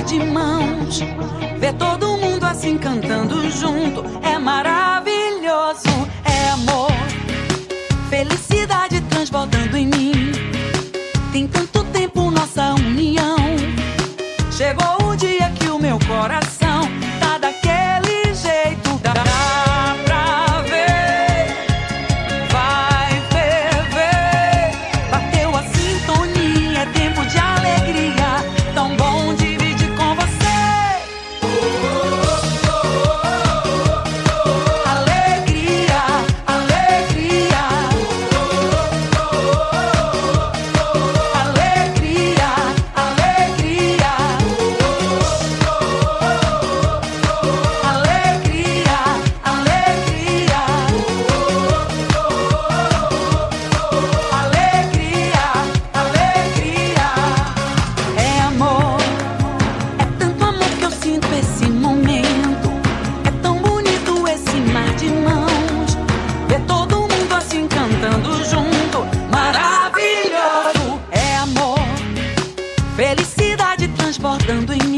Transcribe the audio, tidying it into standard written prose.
de mãos. Ver todo mundo assim cantando junto é maravilhoso. É amor, felicidade transbordando em mim. Tem tanto tempo nossa união. Chegou o dia que o meu coração tá daquele jeito. Dá pra ver, vai ferver. Bateu a sintonia, é tempo de alegria. Tão bom dividir com você. Alegria, alegria. Alegria, alegria. Alegria, alegria. Alegria, alegria. É amor, é tanto amor que eu sinto esse momento. É tão bonito esse mar de mãos. Ver todo mundo assim cantando junto, maravilhoso. É amor, felicidade transbordando em